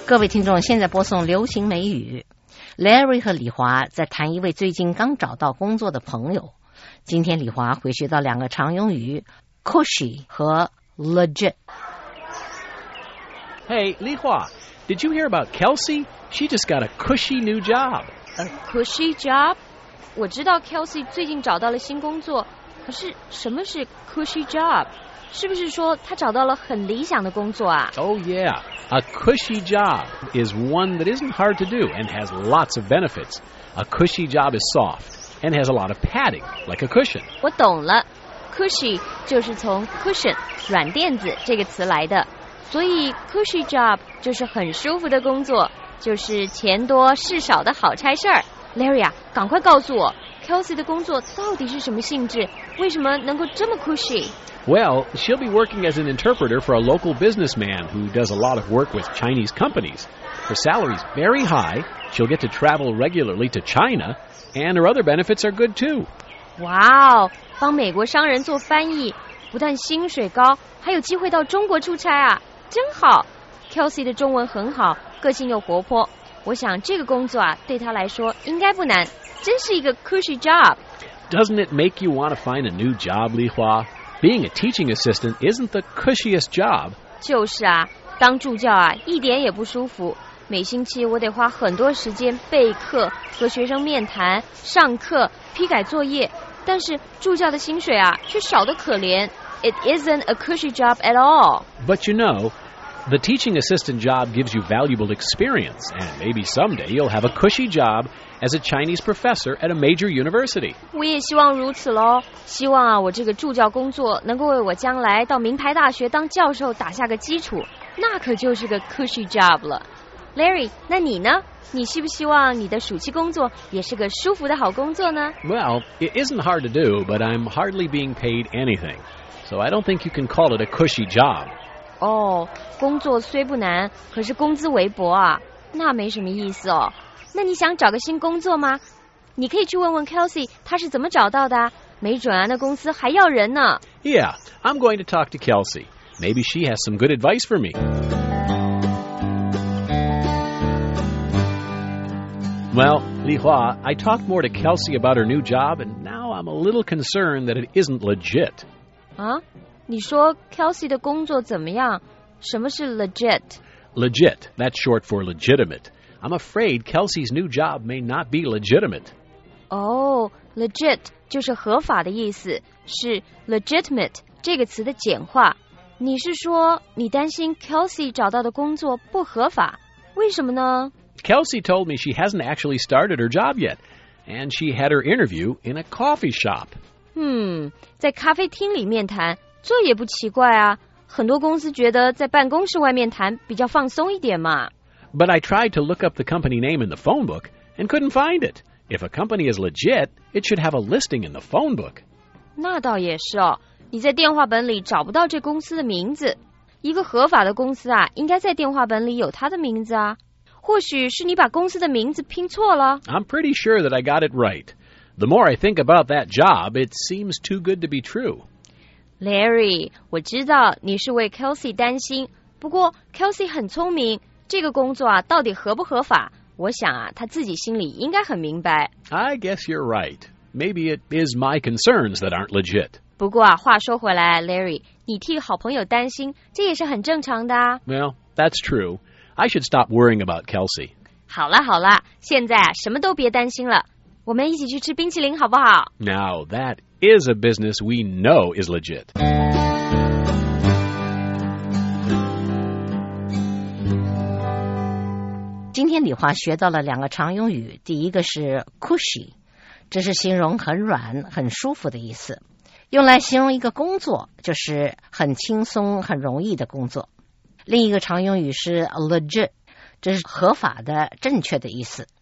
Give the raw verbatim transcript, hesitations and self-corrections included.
各位听众，现在播送流行美语。Larry 和李华在谈一位最近刚找到工作的朋友。今天李华会学到两个常用语 cushy 和 legit。 Hey, Li Hua, did you hear about Kelsey? She just got a cushy new job. A cushy job? 我知道 Kelsey 最近找到了新工作，可是什么是 cushy job？ 是不是说她找到了很理想的工作啊？ Oh, yeah. A cushy job is one that isn't hard to do and has lots of benefits. A cushy job is soft and has a lot of padding, like a cushion. 我懂了 cushy 就是从 cushion 软垫子这个词来的，所以 cushy job 就是很舒服的工作，就是钱多事少的好差事儿。 Larry 啊，赶快告诉我 Kelsey 的工作到底是什么性质，为什么能够这么 cushy？ Well, she'll be working as an interpreter for a local businessman who does a lot of work with Chinese companies. Her salary's very high, she'll get to travel regularly to China, and her other benefits are good too. 哇哦，帮美国商人做翻译，不但薪水高，还有机会到中国出差啊，真好。 Kelsey 的中文很好，个性又活泼，我想这个工作啊，对她来说应该不难，真是一个 cushy job. Doesn't it make you want to find a new job, Li Hua? Being a teaching assistant isn't the cushiest job. 就是啊，当助教啊，一点也不舒服。每星期我得花很多时间备课、和学生面谈、上课、批改作业，但是助教的薪水啊，却少得可怜。It isn't a cushy job at all. But you know, the teaching assistant job gives you valuable experience, and maybe someday you'll have a cushy job as a Chinese professor at a major university. 我也希望如此咯，希望啊，我这个助教工作能够为我将来到名牌大学当教授打下个基础，那可就是个 cushy job 了。Larry， 那你呢？你希不希望你的暑期工作也是个舒服的好工作呢？ Well, it isn't hard to do, but I'm hardly being paid anything, so I don't think you can call it a cushy job. 哦，工作虽不难，可是工资微薄啊，那没什么意思哦。那你想找个新工作吗？你可以去问问 Kelsey 她是怎么找到的啊，没准啊，那公司还要人呢。 Yeah, I'm going to talk to Kelsey. Maybe she has some good advice for me. Well, Li Hua, I talked more to Kelsey about her new job, and now I'm a little concerned that it isn't legit. 啊，你说 Kelsey 的工作怎么样？什么是 legit？ Legit, that's short for legitimate. I'm afraid Kelsey's new job may not be legitimate. 哦、oh, legit 就是合法的意思，是 legitimate 这个词的简化。你是说你担心 Kelsey 找到的工作不合法？为什么呢？ Kelsey told me she hasn't actually started her job yet, and she had her interview in a coffee shop. 嗯，在咖啡厅里面谈，这也不奇怪啊。很多公司觉得在办公室外面谈比较放松一点嘛。 But I tried to look up the company name in the phone book and couldn't find it. If a company is legit, it should have a listing in the phone book. 那倒也是哦，你在电话本里找不到这公司的名字。一个合法的公司啊，应该在电话本里有它的名字啊。或许是你把公司的名字拼错了。 I'm pretty sure that I got it right. The more I think about that job, it seems too good to be true. Larry, 我知道你是为 Kelsey 担心，不过 Kelsey 很聪明，这个工作啊到底合不合法，我想啊他自己心里应该很明白。 I guess you're right. Maybe it is my concerns that aren't legit. 不过啊，话说回来 Larry, 你替好朋友担心，这也是很正常的啊。 Well, that's true. I should stop worrying about Kelsey. 好啦好啦，现在啊什么都别担心了，我们一起去吃冰淇淋好不好？ Now, that is a business we know is legit. 今天李华学到了两个常用语，第一个是 cushy， 这是形容很软很舒服的意思，用来形容一个工作，就是很轻松很容易的工作。另一个常用语是 legit， 这是合法的正确的意思。